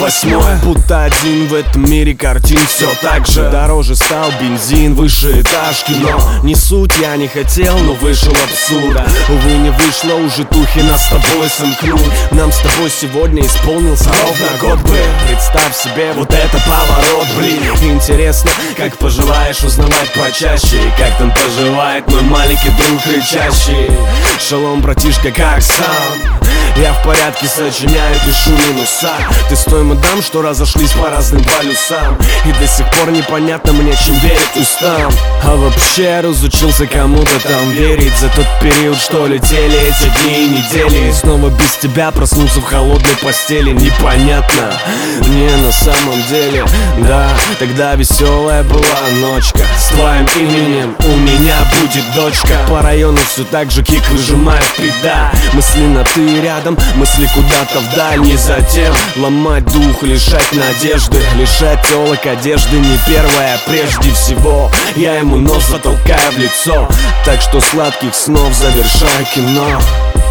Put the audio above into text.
28-е. Будто один в этом мире картин все так же. Дороже стал бензин, выше этажки. Но не суть, я не хотел, но вышел абсурд. Увы, не вышло уже тухи нас с тобой сомкнуть. Нам с тобой сегодня исполнился ровно год бы. Представь себе вот это поворот, блин. Интересно, как пожелаешь узнавать почаще. И как там поживает мой маленький друг рычащий. Шалом, братишка, как сам? Я в порядке, сочиняю, пишу минуса. Ты с той мадам, что разошлись по разным полюсам. И до сих пор непонятно мне, чем верить устам. А вообще разучился кому-то там верить. За тот период, что летели эти дни и недели. И снова без тебя проснуться в холодной постели. Непонятно мне на самом деле. Да, тогда веселая была ночка. С твоим именем у меня будет дочка. По району все так же кик выжимает педа. Мысленно ты рядом, мысли куда-то вдаль. Не затем ломать дух, лишать надежды. Лишать телок одежды не первое. Прежде всего я ему нос затолкаю в лицо. Так что сладких снов, завершая кино.